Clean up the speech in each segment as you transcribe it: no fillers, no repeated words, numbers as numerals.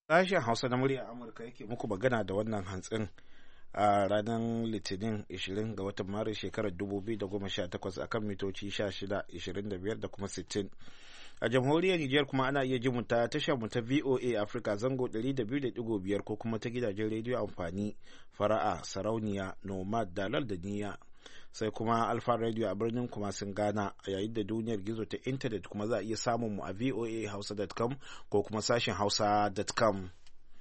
Sashen Hausa na murya Amurka yake muku magana da wannan hantsin a ranar Litinin 20 ga watan Maris shekarar 2018 akan mitoci 16, 25 da kuma 60. A jamhuriyar Nijar kuma ana iya jin mu ta tashar mu ta VOA Africa zango 200.5 ko kuma ta gidajen rediyo amfani Fara'a, Sarauniya, Nomad, Dalal da Niyya. Sai kuma Alfa Radio a birnin kuma sun Ghana, a yayin da duniyar gizo ta intanet kuma za a iya samun mu a voahausa.com ko kuma sashen hausa.com.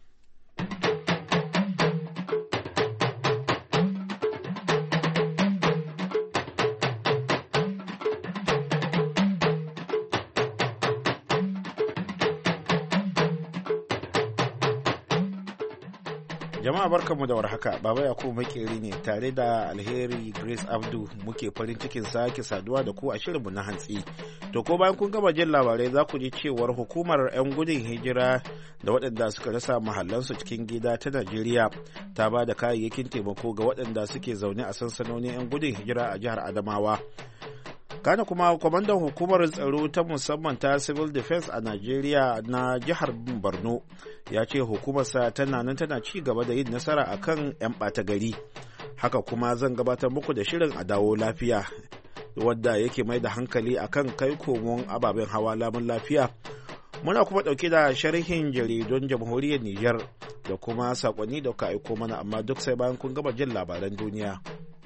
Jama'a barkanmu da warhaka, Baba Yakubu Makeri ne tare da Alheri Grace Abdu muke farin cikin sake saduwa da ku a shirinmu na hantsi. To ko bayan kun gama jin labarai za ku ji cewar hukumar 'yan gudun hijira da waɗanda suka rasa mahallansu cikin gida ta Najeriya ta ba da kayayyakin taimako ga waɗanda suke zaune a sansanonin 'yan gudun hijira a jihar Adamawa. Kana kuma kwamandan hukumar tsaro ta musamman ta civil defense a Najeriya na jihar Borno ya ce hukumarsa tana nan tana ci gaba da yin nasara akan 'yan ɓata gari. Haka kuma zan gabatar muku da shirin a dawo lafiya wadda yake mai da hankali akan kai komon ababen hawa lamun lafiya. Muna kuma ɗauke da sharhin jaridun jamhuriyar Nijar da kuma saƙonni da ka aiko mana, amma duk sai bayan kun gama jin labaran duniya.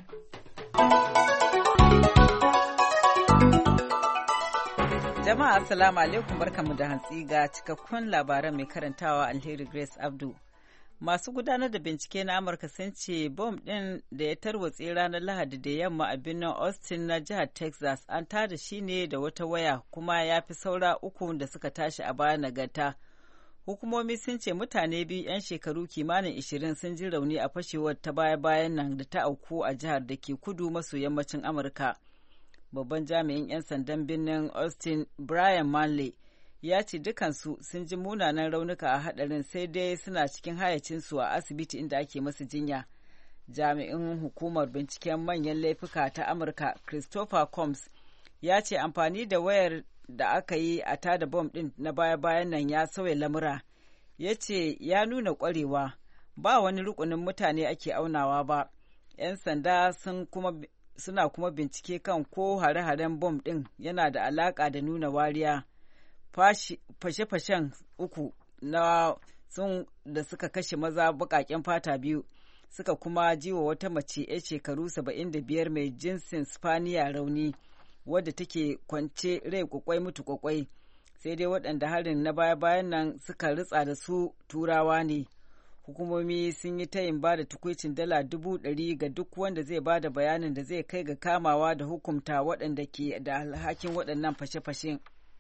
Jama'a assalamu alaikum, barkamu da hantsi ga cikakkun labaran mai karantawa Alheri Grace Abdu. Masu gudanar da bincike na Amurka sun ce bom ɗin da ya tarwatse ranar Lahadi da yamma a birnin Austin na jihar Texas an tada shi ne da wata waya, kuma ya fi saura uku da suka tashi a baya nagarta. Hukumomi sun ce mutane biyu 'yan shekaru kimanin 20 sun ji rauni a fashewar ta baya-bayan nan da ta auku a jihar da ke kudu maso yammacin Amurka. Babban jami'in 'yan sandan birnin Austin Brian Manley ya ce dukansu sun ji munanan raunuka a hadarin, sai dai suna cikin hayacinsu a asibiti inda ake masu jinya. Jami'in hukumar binciken manyan laifuka ta Amurka Christopher Combs ya ce amfani da wayar da aka yi a tada bom ɗin na baya-bayan nan ya sauya lamura. Ya ce ya nuna ƙwarewa, ba wani rukunin mutane ake aunawa ba. 'Yan sanda suna kuma bincike kan ko hare-haren bom ɗin yana da alaƙa da nuna wariya. Fashe-fashen uku da suka kashe maza baƙaƙen fata biyu suka kuma jiwa wata mace 'yar shekaru 75 mai jinsin Spaniya rauni, wadda take kwance rai kwakwai mutu kwakwai, sai dai waɗanda harin na baya-bayan nan suka ritsa da su Turawa ne. Hukumomi sun yi tayin ba da tukwicin $100,000 ga duk wanda zai ba da bayanin da zai kai ga kamawa da hukumta waɗanda ke da alhakin waɗannan fashe-fashen.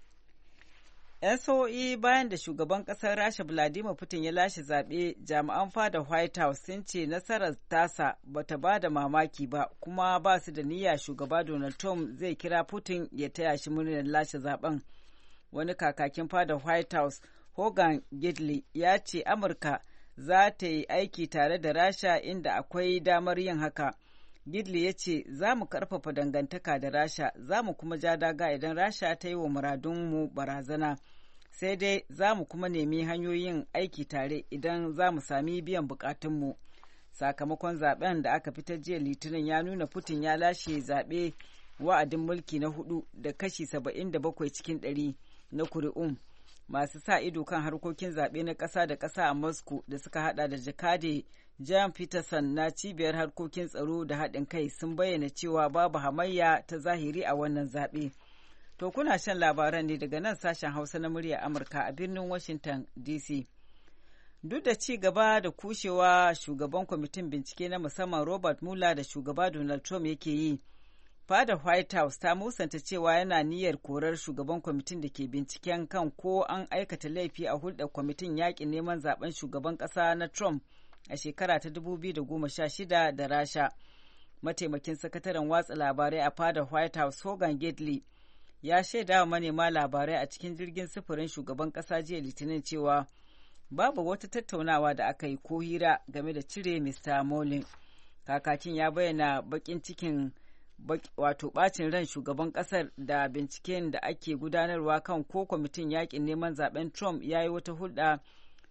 'Yan sa'o'i bayan da shugaban ƙasar Rasha Vladimir Putin ya lashe zaɓe, jami'an fada White House sun ce nasarar tasa bata ba da mamaki ba, kuma ba su da niyya shugaba Donald Trump zai kira Putin ya taya shi murnar lashe zaben. Wani kakakin fada White House, Hogan Gidley, ya ce Amurka za ta yi aiki tare da Rasha inda akwai damar yin haka. Gidley ya ce za mu karfafa dangantaka da Rasha, za mu kuma ja daga idan Rasha ta yi wa muradunmu barazana, sai dai za mu kuma nemi hanyoyin aiki tare idan za mu sami biyan bukatunmu. Sakamakon zaben da aka fitar jiya Litinin ya nuna Putin ya lashe zaɓe wa'adin mulki na hudu da kashi 77 cikin 100 na kuri'un. Masu sa ido kan harkokin zaɓe na ƙasa da ƙasa a Moscow da suka hada da jakade Jan Peterson na cibiyar harkokin tsaro da haɗin kai sun bayyana cewa babu hamayya ta zahiri a wannan zaɓe. To kuna shan labaran ne daga nan sashen Hausa na murya Amurka a birnin Washington DC. Duk da ci gaba da kushewa shugaban kwamitin bincike na musamman Robert Mueller da shugaba Donald Trump yake yi, fadar White House ta musanta cewa yana niyyar korar shugaban kwamitin da ke binciken kan ko an aikata laifi a hulɗar kwamitin yaƙin neman zaben shugaban ƙasa na Trump a shekara ta 2016 da Rasha. Mataimakin sakataren watsa labarai a fadar White House Hogan Gidley ya shaida wa manema labarai a cikin jirgin sufurin shugaban ƙasa jiya Litinin cewa babu wata tattaunawa da aka yi ko hira game da cire Mr. Mueller. Kakakin ya bayyana bakin cikin wato bacin ran shugaban kasar da binciken da ake gudanarwa kan ko kwamitin yakin neman zaben Trump ya yi wata hulɗa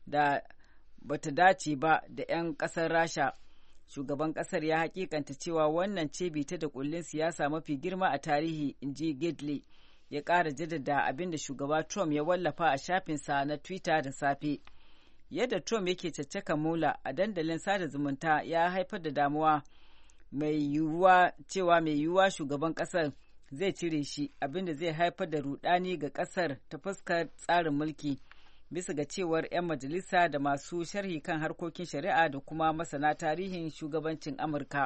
da bata dace ba da 'yan ƙasar Rasha. Shugaban ƙasar ya hakikanta cewa wannan ce bita da kullin siyasa mafi girma a tarihi, inji Gidley. Ya ƙara jaddada abin da shugaba Trump ya wallafa a shafinsa na Twitter da safe. Yadda Trump yake caccaka Mueller a dandalin sada zumunta ya haifar da damuwa mai yiwuwa shugaban ƙasar zai cire shi, abin da zai haifar da rudani ga ƙasar ta fuskar tsarin mulki, bisa ga cewar 'yan majalisa da masu sharhi kan harkokin shari'a da kuma masana tarihin shugabancin Amurka.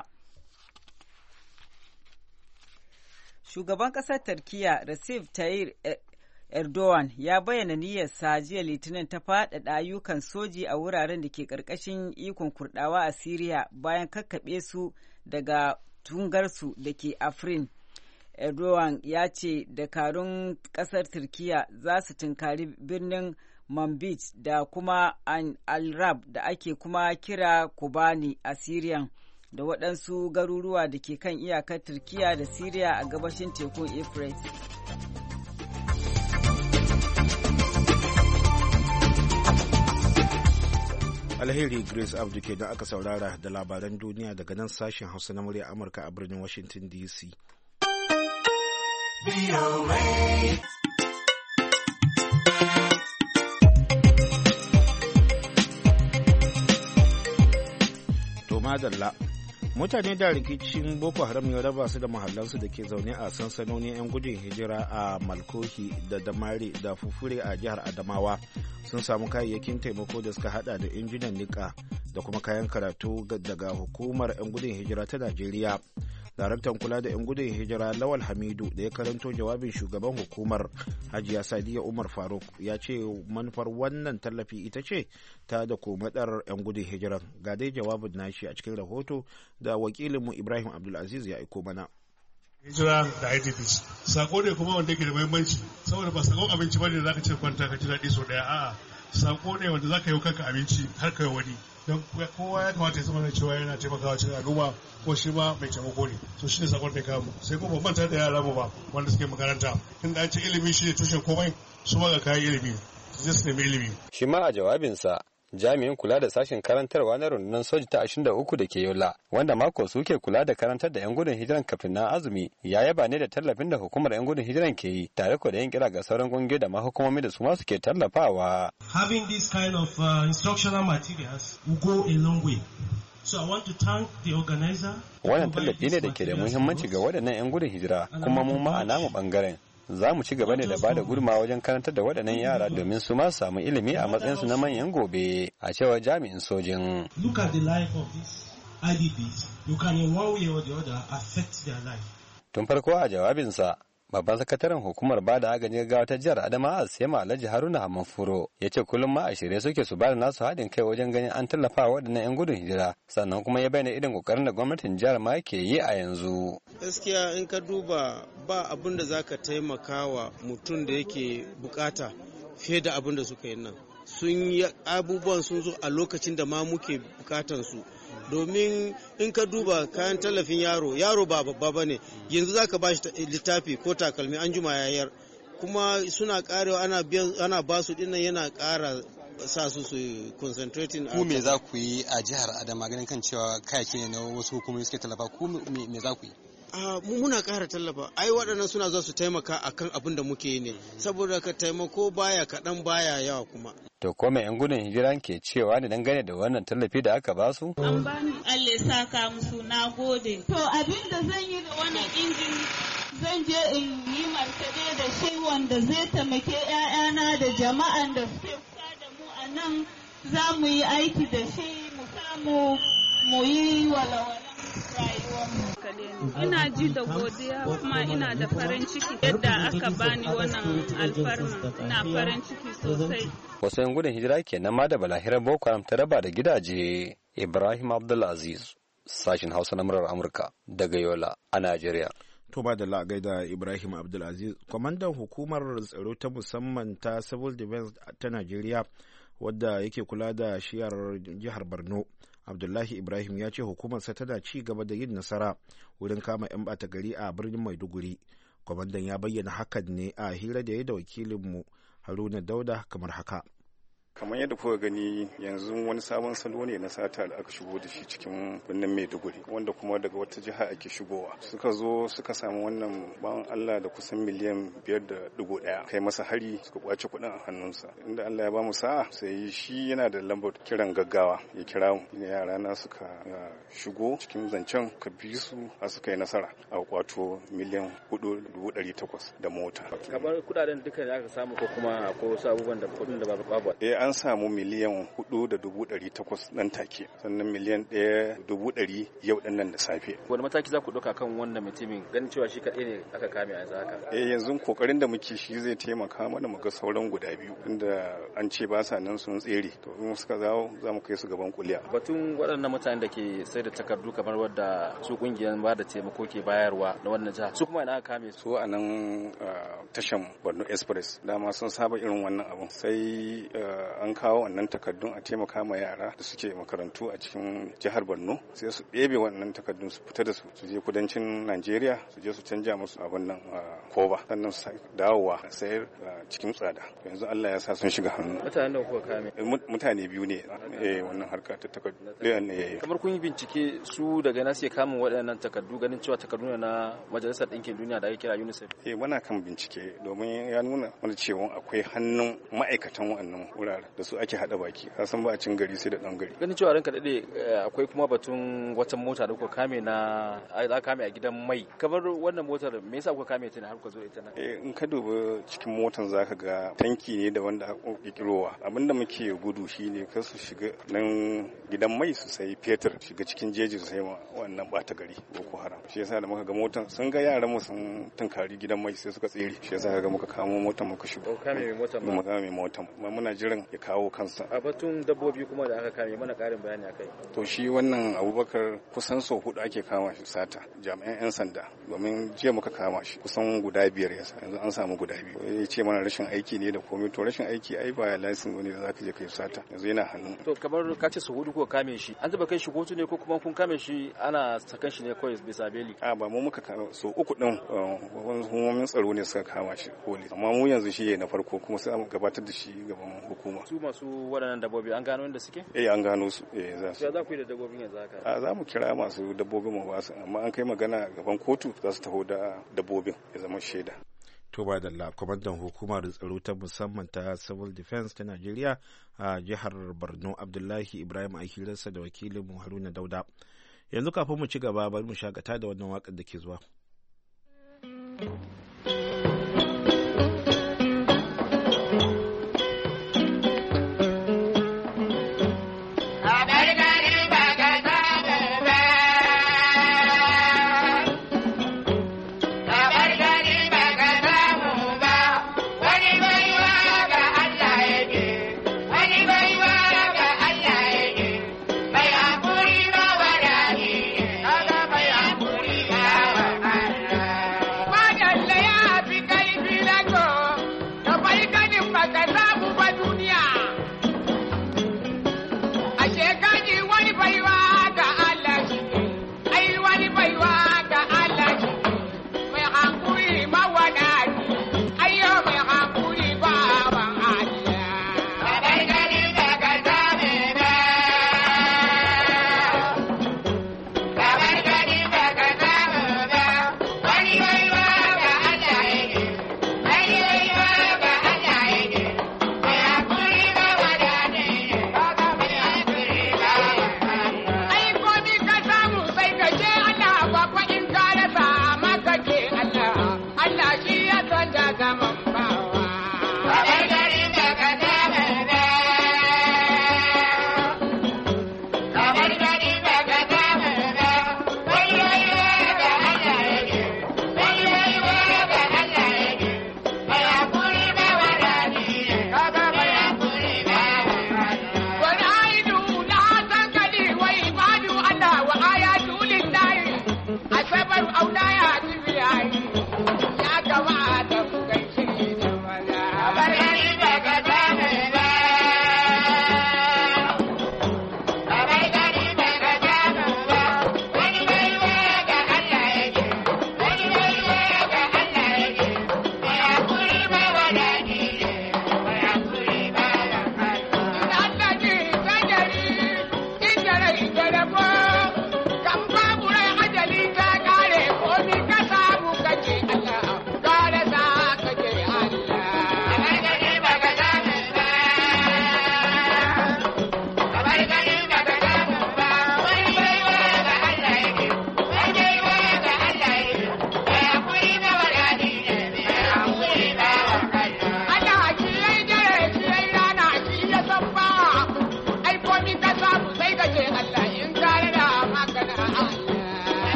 Shugaban ƙasar Turkiyya Recep Tayyip Erdogan ya bayyana niyyarsa jiya Litinin ta faɗaɗa ayyukan soji a wuraren da ke ƙarƙashin ikon Kurɗawa a Siriya bayan kakkaɓe su daga tungarsu da ke Afrin. Erdogan ya ce dakarun ƙasar Turkiyya za su tunkari birnin Manbij da kuma Al-Rab da ake kuma kira Kobani a Siriyan da waɗansu garuruwa da ke kan iyakar Turkiyya da Siriya a gabashin tekun Euphrates. Alheri Grace Abdu ke da aka saurara da labaran duniya daga nan sashen Hausa na murya Amurka a birnin Washington DC. To madalla, mutane da rikicin Boko Haram ya raba su da mahallansu da ke zaune a sansanonin 'yan gudun hijira a Malkohi da Damari da Fufure a jihar Adamawa sun samu kayayyakin taimako da suka hada da injinan nika da kuma kayan karatu daga hukumar 'yan gudun hijira ta Najeriya. Daraktan kula da 'yan gudun hijira Lawal Hamidu da ya karanto jawabin shugaban hukumar Hajiya Sadiya Umar Faruk ya ce manufar wannan tallafi ita ce ta da komadar 'yan gudun hijiran. Ga dai jawabin nashi a cikin rahoto da wakilinmu Ibrahim Abdulaziz ya aiko mana. Hijira da IDPs sako ne kuma wanda yake da muhimmanci saboda ba sakon abinci bane da zaka ce kwanta ka ji daɗi so daya, a'a sako ne wanda zaka yi kanka abinci har kai wani, don kowa ya kamata ya zama cewa yana taimakawa cikin al'umma ko shi ma mai taimako ne. So shi ne sakon da kamu, sai kuma manta da yara mu ba wanda suke makaranta, inda an ce ilimi shi ne tushen komai, su ma ga kayan ilimi su je su nemi ilimi. Shi ma a jawabinsa jami'in kula da sashen karantarwa na rundunar soji ta 23 da ke Yola, wanda mako suke kula da karantar da 'yan gudun hijiran kafin na azumi, ya yaba ne da tallafin da hukumar 'yan gudun hijiran ke yi, tare da yin kira ga sauran kungiyoyi da ma hukumomi da su ma suke tallafawa. Having this kind of instructional materials will go a long way. So I want to thank the organizer. Wannan tallafi ne da ke da muhimmanci ga waɗannan 'yan gudun hijira, kuma mu ma a namu bangaren za mu ci gaba ne da bada gudunmawa wajen karantar da waɗannan yara domin su ma samu ilimi a matsayinsu na manyan gobe, a cewar jami'in sojin. Look at the life of these IDPs. You can in one way or the other affect their life. Tun farko a jawabinsa, babban sakataren hukumar bada agajin gaggawa ta jihar Adamawa Sema Alhaji Haruna Hamanfuro ya ce kullum ma a shirye suke su bada nasu haɗin kai wajen ganin an tallafa waɗannan 'yan gudun hijira, sannan kuma ya bayyana irin kokarin da gwamnatin jihar ma ke yi a yanzu. Gaskiya in ka duba ba abin da za ka taimaka wa mutum da yake bukata fiye da abin da suka yi nan. Sun yi abubuwan sun zo a lokacin da ma muke bukatansu. Domin in ka duba kayan tallafin yaro ba babba ba ne, yanzu za ka ba shi littafi ko takalmi an juma yayar, kuma suna karewa ana ba su dinnan yana kara sa su concentrating. Ku me za ku yi a jihar Adama ganin kan cewa kayayyaki ne na wasu hukumomi suke tallafa, ku me za ku yi? Muna ƙara tallafa, ai waɗannan suna za su taimaka akan abin da muke yi ne, saboda ka taimako baya kaɗan baya yawa kuma. To ko mai 'yan gudun hijiran ke cewa ne dangane da wannan tallafi da aka ba su? An bani Allah saka musu, na gode. To abin da zan yi da wannan injin zan je in yi markaɗe da shi wanda zai taimake 'ya'yana da jama'an da suke kusa da mu a nan, za mu yi aiki da shi mu samu mu yi walwalan rayuwarmu. Ina ji da godiya kuma ina da farin ciki yadda aka bani wannan alfarma, ina farin ciki sosai. Wasu 'yan gudun hijira kenan ma da balahirar Boko Haram ta raba da gidaje. Ibrahim Abdulaziz, sashin Hausa na murar Amurka daga Yola a Najeriya. To ba da la'agai da Ibrahim Abdulaziz, kwamandan hukumar tsaro ta musamman ta Civil Defense ta Najeriya wadda yake kula da shiyar jihar Borno, Abdullahi Ibrahim ya ce hukumarsa tana ci gaba da yin nasara wurin kama 'yan bata gari a birnin Maiduguri. Kwamandan ya bayyana hakan ne a hira da ya da wakilinmu Haruna Dauda kamar haka. Kamar yadda kuka gani yanzu wani sabon salo ne na sata da aka shigo da shi cikin birnin Maiduguri, wanda kuma daga wata jiha ake shigowa. Suka zo suka samu wannan bawan Allah da kusan miliyan 5.1 kai masa hari, suka kwace kuɗin a hannunsa. Inda Allah ya ba mu sa'a sai shi yana da lambar kiran gaggawa ya kira mu. Yara na suka shigo cikin zancen ka bi su a suka yi nasara a kwato miliyan 4,800 da mota. Kamar kudaden duka da aka samu ko kuma akwai wasu abubuwan da kudin da babu? An samu miliyan 4,800 nan take, sannan miliyan 1,100 yau din nan da safe. Wani mataki za ku ɗauka kan wannan mutumin ganin cewa shi kaɗai ne aka kame a yanzu haka? Yanzu kokarin da muke shi zai taimaka mana mu ga sauran guda biyu, inda an ce ba sa nan sun tsere. To in suka zawo za mu kai su gaban kuliya. Batun waɗannan mutanen da ke sai da takardu kamar wadda su kungiyar ba da taimako ke bayarwa na wannan jiha, su kuma ina aka kame su a nan tashan Borno Express. Dama sun saba irin wannan abun, sai an kawo wannan takardun a taimaka ma yara da suke makarantu a cikin jihar Borno, sai su ɗebe wannan takardun su fita da su je kudancin Najeriya, su je su canja musu abin nan koba, sannan su dawowa sayar cikin tsada. Yanzu Allah ya sa sun shiga hannu. Mutanen da kuka kame? Mutane biyu ne wannan harka ta takardu. Kamar kun yi bincike su daga na sai kamun waɗannan takardu, ganin cewa takardu ne na Majalisar Ɗinkin Duniya da ake kira UNICEF? Muna kan bincike domin ya nuna mana cewa akwai hannun ma'aikatan waɗannan wurare da su ake haɗa baki. Ka san ba a cin gari sai da ɗan gari. Ganin cewa ranka daɗe akwai kuma batun wata mota da kuka kame a gidan mai. Kamar wannan motar me yasa kuka kame ta ne har kuka zo ita nan? In ka duba cikin motar zaka ga tanki ne da wanda aka kirkirowa. Abinda muke gudu shine kar su shiga nan gidan mai su sai fetur, shiga cikin jeji su sai wannan ɓata gari Boko Haram. Shi yasa da muka ga motar sun ga yaran mu sun tunkari gidan mai sai suka tsere. Shi yasa ga muka kamo motar muka shigo. Kame motar mu kame motar. Muna jiran ya kawo kansa. A batun dabbobi kuma da aka kame mana ƙarin bayani akai. To shi wannan Abubakar kusan sau 4 ake kama shi sata, jami'an 'yan sanda, domin jiya muka kama shi kusan guda 5 yasa, yanzu an samu guda 2. Ya ce mana rashin aiki ne da komai, to rashin aiki ai ba lasin wani da zaka je kai sata, yanzu yana hannu. To kamar ka ce sau 4 ko kame shi, an zuba kai shi kotu ne ko kuma kun kame shi ana sakan shi ne kawai bisa beli? Ba mu muka kama sau 3 din hukumomin tsaro ne suka kama shi koli, amma mu yanzu shi na farko kuma sai mu gabatar da shi gaban hukuma. Su masu waɗannan dabbobi an gano inda suke? An gano su. Za su. Ya za ku yi da dabbobin yanzu haka? Za mu kira masu dabbobin mu ba su, amma an kai magana gaban kotu za su taho da dabbobin ya zama shaida. To ba da kwamandan hukumar tsaro ta musamman ta Civil Defense ta Najeriya a jihar Borno Abdullahi Ibrahim a hirarsa da wakilinmu Haruna Dauda. Yanzu kafin mu ci gaba bari mu shakata da wannan waƙar da ke zuwa. Africa.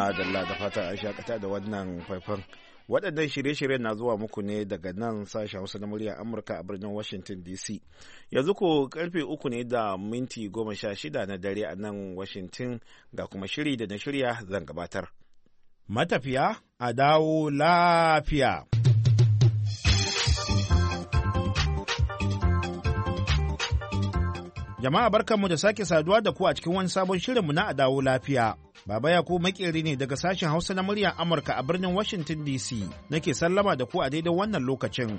Madalla da fatan an shakata da wannan faifan. Waɗannan shirye-shiryen na zuwa muku ne daga nan sashen Hausa na muryar Amurka a birnin Washington DC. Yanzu ko karfe 3 ne da minti 16 na dare a nan Washington, ga kuma shiri da na shirya zan gabatar. Matafiya a dawo lafiya. Jama'a barkanmu da sake saduwa da ku a cikin wani sabon shirinmu na a dawo lafiya. Baba Yakubu makeri ne daga sashen Hausa na muryar Amurka a birnin Washington DC. Nake sallama da ku a daidai wannan lokacin.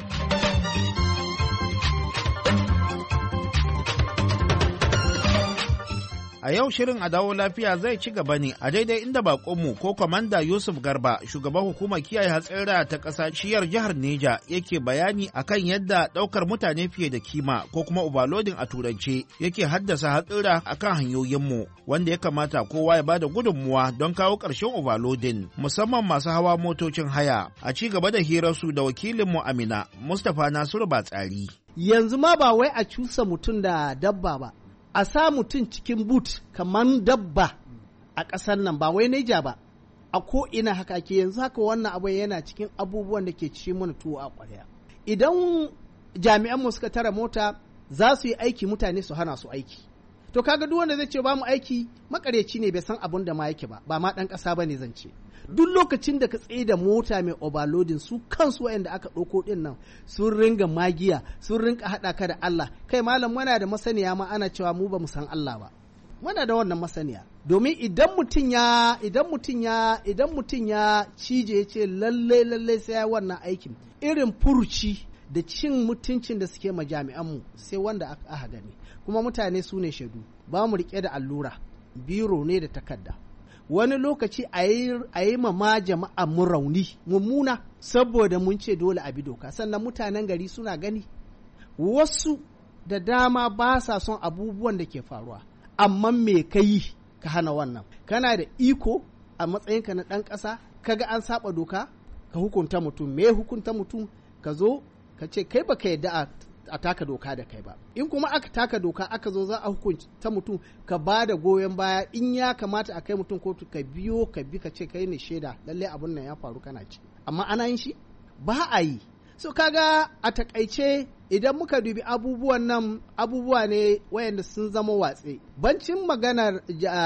A yau shirin a dawo lafiya zai ci gaba ne a daidai inda bakonmu ko Kwamanda Yusuf Garba, shugaban hukumar kiyaye hatsira ta ƙasa shiyar jihar Neja, yake bayani akan yadda ɗaukar mutane fiye da kima ko kuma overloading a turance yake haddasa hatsira akan hanyoyinmu, wanda ya kamata kowa ya bada gudunmuwa don kawo ƙarshen overloading, musamman masu hawa motocin haya. A ci gaba da hirarsu da wakilinmu Amina Mustapha Nasiru Batsari. Yanzu ma ba wai a cusa mutum da dabba ba, a sa mutum cikin but kamar dabba a ƙasar nan, ba wai Neja ba, a ko ina haka ke. Yanzu haka wannan abu yana cikin abubuwan da ke ci mana tuwo a ƙwarya. Idan jami'anmu suka tara mota za su yi aiki, mutane su hana su aiki. To kaga duk wanda zai ce ba mu aiki makareci ne, bai san abun da ma yake ba ma ɗan ƙasa ba ne zan ce. Duk lokacin da ka tsaye da mota mai overloading, su kansu wayanda aka ɗauko ɗin nan sun ringa magiya, sun ringa haɗa ka da Allah. Kai malam, muna da masaniya ma ana cewa mu ba mu san Allah ba. Muna da wannan masaniya. Domin idan mutum ya cije ya ce lalle sai ya wannan aikin, irin furuci da cin mutuncin da suke ma jami'anmu sai wanda aka gani. Kuma mutane su ne shaidu. Ba mu riƙe da allura, biro ne da takarda. Wani lokaci a yi ma jama'a mu rauni mummuna saboda mun ce dole a bi doka, sannan mutanen gari suna gani. Wasu da dama ba sa son abubuwan da ke faruwa, amma me ka yi ka hana wannan? Kana da iko a matsayinka na ɗan ƙasa, kaga an saba doka ka hukunta mutum. Me hukunta mutum? Ka zo ka ce kai baka yadda a taka doka da kai ba. In kuma aka taka doka aka zo za a hukunta mutum, ka ba da goyon baya. In ya kamata a kai mutum kotu, ka bi ka ce kai ne shaida lallai abun nan ya faru kana ci. Amma ana yin shi ba a yi. So kaga a takaice idan muka dubi abubuwan nan, abubuwa ne wayanda sun zama watse. Bancin maganar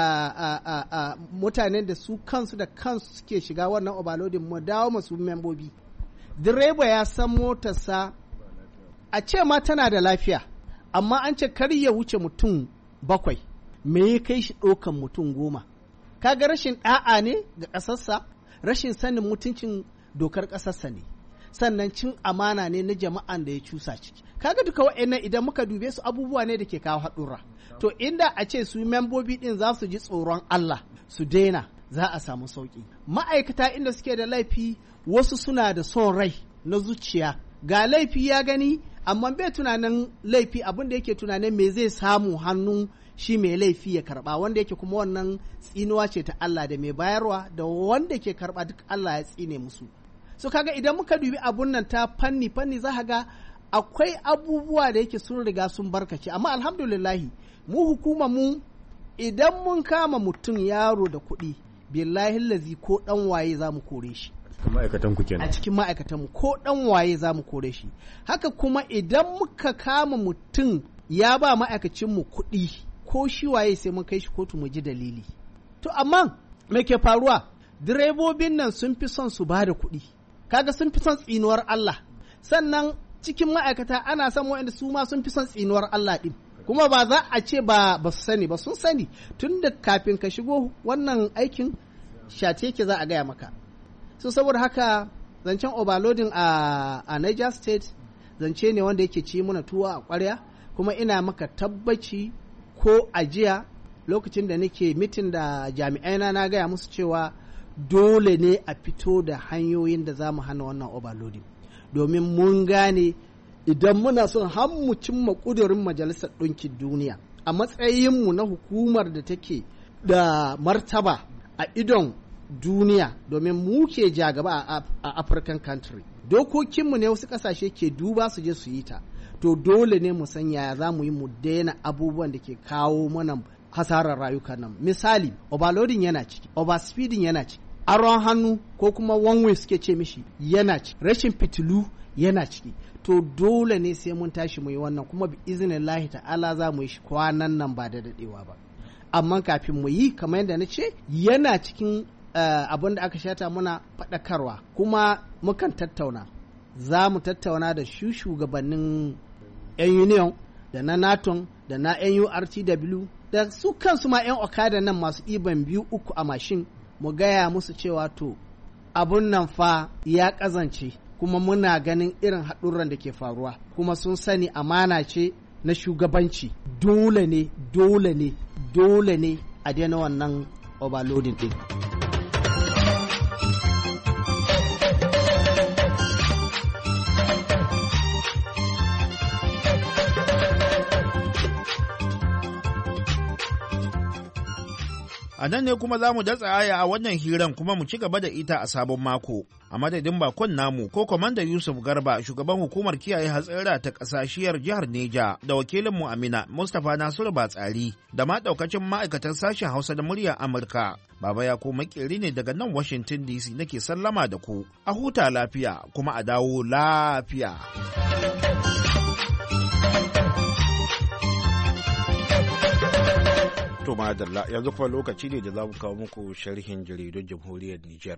mutanen da su kansu suke shiga wannan overloading, mu dawo masu membobi. Direba ya san motarsa a ce ma tana da lafiya, amma an ce kar ya wuce mutum 7, me ya kai shi ɗaukan mutum 10? Kaga rashin ɗa'a ne ga ƙasarsa, rashin sanin mutuncin dokar ƙasarsa ne, sannan cin amana ne na jama'an da ya cusa ciki. Kaga duka wa'annan idan muka dube su abubuwa ne da ke kawo haɗurra. To inda a ce su membobi ɗin za su ji tsoron Allah su daina, za a samu sauƙi. Ma'aikata inda suke da laifi, wasu suna da son rai na zuciya, ga laifi ya gani amma bai tunanin laifi, abin da yake tunanin me zai samu hannun shi mai laifi ya karba, wanda yake kuma wannan tsinuwa ce ta Allah, da mai bayarwa da wanda ke karba duk Allah ya tsine musu. So kaga idan muka dubi abun nan ta fanni za ga akwai abubuwa da yake sun riga sun barkace, amma alhamdulillahi mu hukuma mu idan mun kama mutum yaro da kuɗi, billahi lazi ko dan waye za mu kore shi. Ma'aikatan ku kenan. A cikin ma'aikatanmu ko dan waye za mu kore shi. Haka kuma idan muka kama mutum ya ba ma'aikacinmu kuɗi, ko shi waye sai mun kai shi kotu mu ji dalili. To amma me ke faruwa? Direbobin nan sun fi son su ba da kuɗi, kaga sun fi son tsinuwar Allah. Sannan cikin ma'aikata ana son waɗanda su ma sun fi son tsinuwar Allah ɗin. Kuma ba za a ce ba su sani ba, sun sani tun da kafin ka shigo wannan aikin shace ke za a gaya maka. So saboda haka zancen overloading a Niger State zance ne wanda yake ci muna tuwa a ƙwarya, kuma ina maka tabbaci ko a jiya lokacin da nake mitin da jami'ai na gaya musu cewa dole ne a fito da hanyoyin da za mu hana wannan overloading, domin mun gane idan muna son har mu cimma ƙudurin Majalisar Ɗinkin Duniya a matsayinmu na hukumar da take da martaba a idon duniya, domin mu ke jagaba a African country, dokokinmu ne wasu ƙasashe ke duba su je su yi ta, to dole ne mu san yaya za mu yi mu daina abubuwan da ke kawo mana hasarar rayuka nan. Misali, overloading yana ciki, overspeeding yana ciki, aron hannu ko kuma one way suke ce mishi yana ciki, rashin fitilu yana ciki. To dole ne sai mun tashi mu yi wannan, kuma bi iznillahi ta'ala za mu yi shi kwanan nan ba da dadewa ba. Amma kafin mu yi kamar yadda na ce yana cikin abin da aka shata muna faɗakarwa, kuma mukan tattauna, za mu tattauna da shugabannin 'yan union da na naton da na NURTW da su kansu ma 'yan okada nan masu ɗiban 2-3 a mashin, mu gaya musu cewa to abun nan fa ya ƙazance, kuma muna ganin irin haɗurran da ke faruwa, kuma sun sani amana ce na shugabanci. Dole ne a daina wannan overloading ɗin. A nan ne kuma za mu datsa aya a wannan hiran kuma mu ci gaba da ita a sabon mako. A madadin bakon namu ko Kwamanda Yusuf Garba, shugaban hukumar kiyaye hatsara ta ƙasashiyar jihar Neja, da wakilinmu Amina Mustapha Nasiru Batsari, da ma ɗaukacin ma'aikatan sashen Hausa da muryar Amurka. Baba ya ko makeri ne daga nan Washington DC nake sallama da ku. A huta lafiya kuma a dawo lafiya. To madalla, yanzu kuma lokaci ne da za mu kawo muku sharhin jaridun jamhuriyar Nijar.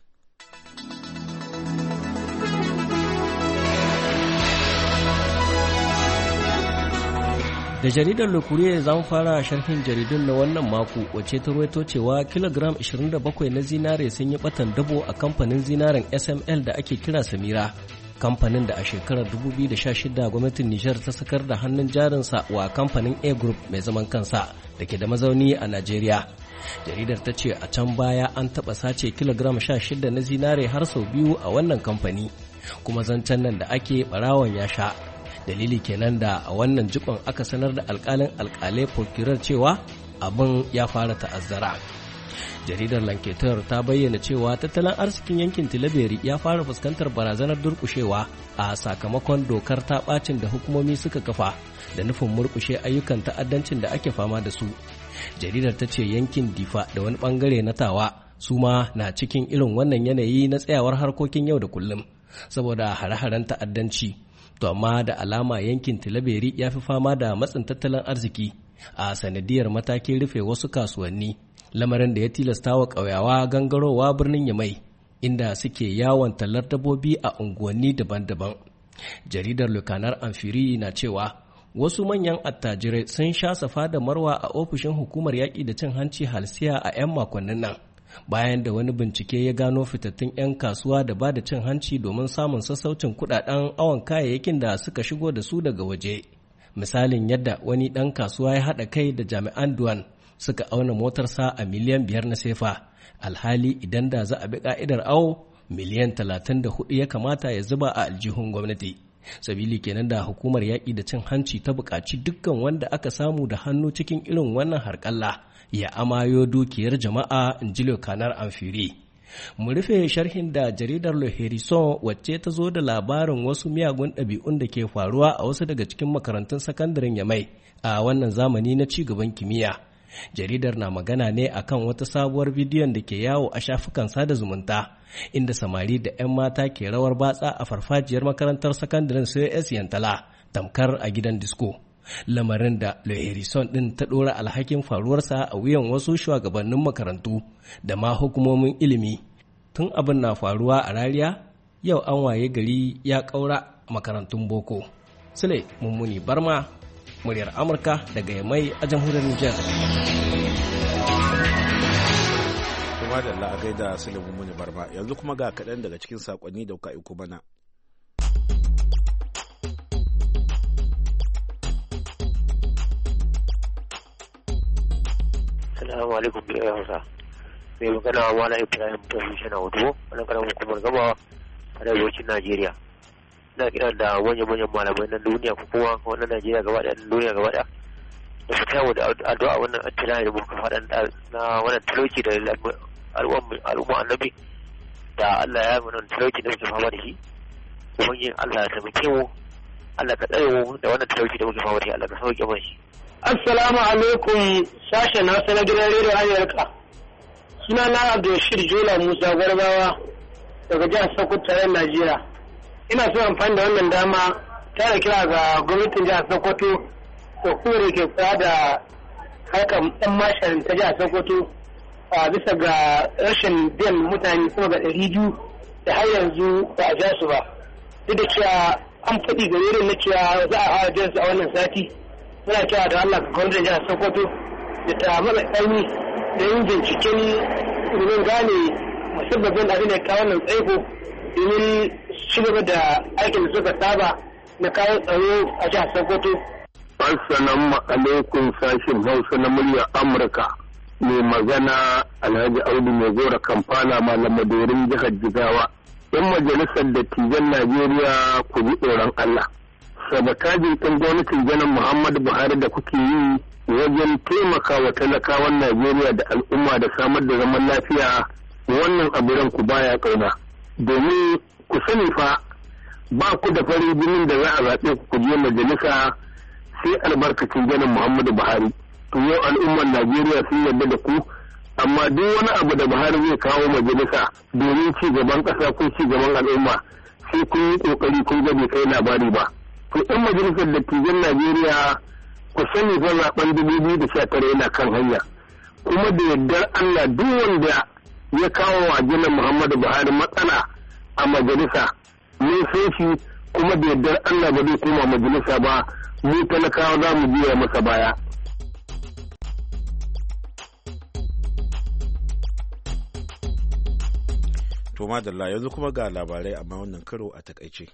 Da jaridar Le Courrier za mu fara sharhin jaridun na wannan mako, wacce ta ruwaito cewa kilogram 27 na zinare sun yi batan dabo a kamfanin zinaren SML da ake kira Samira. Kamfanin da a shekarar 2016 gwamnatin Nijar ta sakar da hannun jarinsa wa kamfanin A Group mai zaman kansa da ke da mazauni a Najeriya. Jaridar ta ce a can baya an taɓa sace kilogram 16 na zinare har sau biyu a wannan kamfani, kuma zancen nan da ake ɓarawon ya sha. Dalili kenan da a wannan jikon aka sanar da alƙalai procurer cewa abin ya fara ta'azzara. Jaridar Lanketer ta bayyana cewa tattalin arzikin yankin Tilaberi ya fara fuskantar barazanar durƙushewa a sakamakon dokar ta ɓacin da hukumomi suka kafa da nufin murƙushe ayyukan ta'addancin da ake fama da su. Jaridar ta ce yankin Difa da wani ɓangare na Tawa su ma na cikin irin wannan yanayi na tsayawar harkokin yau da kullum saboda hare-haren ta'addanci. To amma da alama yankin Tilaberi ya fi fama da matsin tattalin arziki a sanadiyar matakin rufe wasu kasuwanni, lamarin da ya tilasta wa ƙauyawa gangarowa birnin Yamai, inda suke yawon tallar dabbobi a unguwanni daban-daban. Jaridar Lukanar Amfiri na cewa wasu manyan attajirai sun sha safa da marwa a ofishin hukumar yaƙi da cin hanci halsiya a 'yan makonnin nan, bayan da wani bincike ya gano fitattun 'yan kasuwa da ba da cin hanci domin samun sassaucin kudaden awon kayayyakin da suka shigo da su daga waje. Misalin yadda wani ɗan kasuwa ya haɗa kai da jami'an Duwan suka auna motarsa a miliyan 5 na sefa, alhali idan da za a bi ka'idar awo miliyan 34 ya kamata ya zuba a aljihun gwamnati. Sabili kenan da hukumar yaƙi da cin hanci ta buƙaci dukkan wanda aka samu da hannu cikin irin wannan harƙalla ya amayo dukiyar jama'a, in ji Lokanar Amfiri. Mu rufe sharhin da jaridar Le Hérisson wacce ta zo da labarin wasu miyagun ɗabi'un da ke faruwa a wasu daga cikin makarantun sakandaren Yamai a wannan zamani na ci gaban kimiyya. Jaridar na magana ne akan wata sabuwar bidiyon da ke yawo a shafukan sada zumunta, inda samari da 'yan mata ke rawar batsa a farfajiyar makarantar sakandaren COS Yantala tamkar a gidan disko. Lamarin da Le Hérisson ɗin ta ɗora alhakin faruwarsa a wuyan wasu shugabannin makarantu da ma hukumomin ilimi. Tun abin na faruwa a Rariya, yau an waye gari ya ƙaura makarantun boko. Sule Mummuni Barma, muryar Amurka daga Yamai a jamhuriyar Nijar. Kuma da Allah a gaida Sule Mummuni Barma, yanzu kuma ga kaɗan daga cikin saƙonni da kuka aiko mana. Assalamu alaikum biyu Hausa. Mai magana wa Malam Ibrahim Tafi na Hudu, wani karamin hukumar gaba a arewacin Najeriya. Ina kira da manyan malamai na duniya ko kuma wannan Najeriya gaba da duniya gaba da fita mu da addu'a wannan attilai da muka faɗa na wannan talauci da al'umma annabi da Allah ya yi wannan talauci da muke fama da shi. Ubangiji Allah ya taimake mu, Allah ka tsare mu da wannan talauci da muke fama da shi, Allah ka sauke mana shi. Assalamu alaikum sashen Hausa na gidan rediyo Amurka. Suna na Abdulrashid Jola Musa Gwarbawa daga jihar Sokoto tarayyar Najeriya. Ina so amfani da wannan dama tare kira ga gwamnatin jihar Sokoto da kuma da ke kula da harkar ɗan masharin ta jihar Sokoto a bisa ga rashin biyan mutane kuma ga 200 da har yanzu ba a ja su ba. Duk da cewa an faɗi ga wurin na cewa za a hawa biyan su a wannan sati. Muna cewa da Allah ga gwamnatin jihar Sokoto da ta matsa ƙaimi da yin binciken domin gane musabbabin abin da kawo nan tsaiko domin ci gaba da aikin da suka saba na kawo tsaro a jihar Sokoto. Assalamu alaikum sashin Hausa na muryar Amurka. Mai magana Alhaji Audu mai gora Kampala malamadorin jihar Jigawa. Yan majalisar dattijan Najeriya ku ji tsoron Allah. Sabotajin ɗin gwamnatin janar Muhammadu Buhari da kuke yi wajen taimaka wa talakawan Najeriya da al'umma da samar da zaman lafiya wannan aburan ku baya kauna. Domin ku sani fa ba ku da farin jinin da za a zaɓe ku je majalisa sai albarkacin janar Muhammadu Buhari. To yau al'ummar Najeriya sun yarda da ku amma duk wani abu da Buhari zai kawo majalisa domin ci gaban ƙasa ko ci gaban al'umma sai kun yi ƙoƙari kun ga bai kai labari ba. To ɗan majalisar dattijan Najeriya ku sani fa zaben 2019 yana kan hanya kuma da yardar Allah duk wanda ya kawo wa janar Muhammadu Buhari matsala a majalisa mun san shi kuma da yardar Allah ba zai koma majalisa ba mu talakawa za mu biya masa baya. To madalla yanzu kuma ga labarai amma wannan karo a takaice.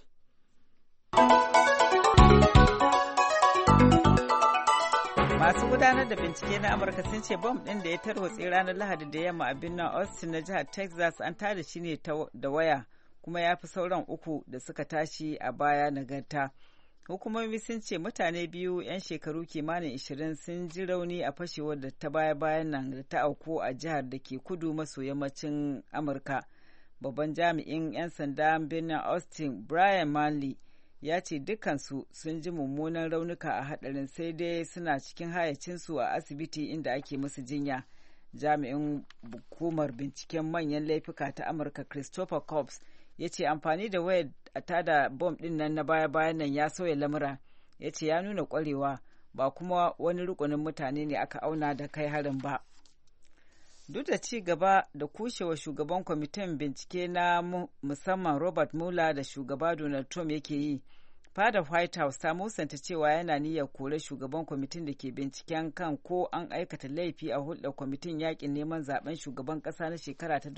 Masu gudanar da bincike na Amurka sun ce bom ɗin da ya tarwatse ranar Lahadi da yamma a birnin Austin na jihar Texas an tada shi ne da waya kuma ya fi sauran 3 da suka tashi a baya nagarta. Hukumomi sun ce mutane 2 'yan shekaru kimanin 20 sun ji rauni a fashewar da ta baya-bayan nan da ta auku a jihar da ke kudu maso yammacin Amurka. Babban jami'in 'yan sanda birnin Austin Brian Manley ya ce dukansu sun ji mummunan raunuka a hadarin sai dai suna cikin hayacinsu a asibiti inda ake musu jinya. Jami'in hukumar binciken manyan laifuka ta Amurka Christopher Cobbs ya ce amfani da wayar a tada bom din nan na baya-bayan nan ya sauya lamura. Ya ce ya nuna kwarewa ba kuma wani rukunin mutane ne aka auna da kai harin ba. Duk da ci gaba da kushewa shugaban kwamitin bincike na musamman Robert Mueller da shugaba Donald Trump yake yi, fadar White House ta musanta cewa yana niyyar kore shugaban kwamitin da ke binciken kan ko an aikata laifi a hulɗar kwamitin yakin neman zaben shugaban ƙasa na shekara ta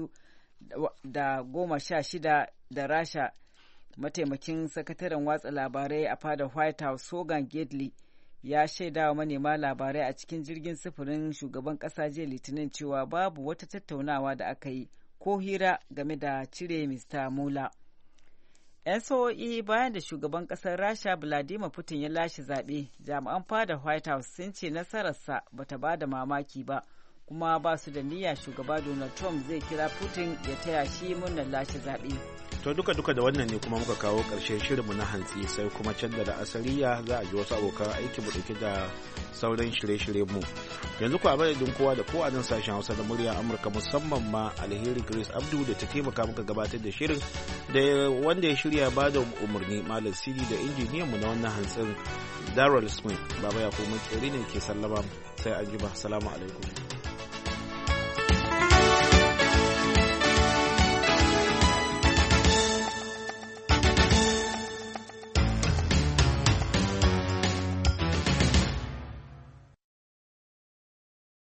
2016 da Rasha. Mataimakin sakataren watsa labarai a fadar White House Hogan Gidley ya shaida wa manema labarai a cikin jirgin sufurin shugaban kasa jiya Litinin cewa babu wata tattaunawa da aka yi ko hira game da cire Mr. Mueller. 'Yan sa'o'i bayan da shugaban kasar Rasha Vladimir Putin ya lashe zaɓe, jami'an fadar White House sun ce nasararsa bata ba da mamaki ba, kuma ba su da niyya shugaba Donald Trump zai kira Putin ya taya shi murnar lashe zaɓe. To duka da wannan ne kuma muka kawo ƙarshen shirinmu na hantsi sai kuma can da asariya za a ji wasu abokan aiki mu dauke da sauran shirye-shiryen mu. Yanzu ku a madadin kowa da kowa nan sashen Hausa da murya Amurka musamman ma Alheri Grace Abdu da ta taimaka muka gabatar da shirin da wanda ya shirya ba da umarni Malam Sidi da injiniyan mu na wannan hantsin Darrell Smith. Baba ya kuma tsere ne ke sallama sai an ji ba. Assalamu alaikum.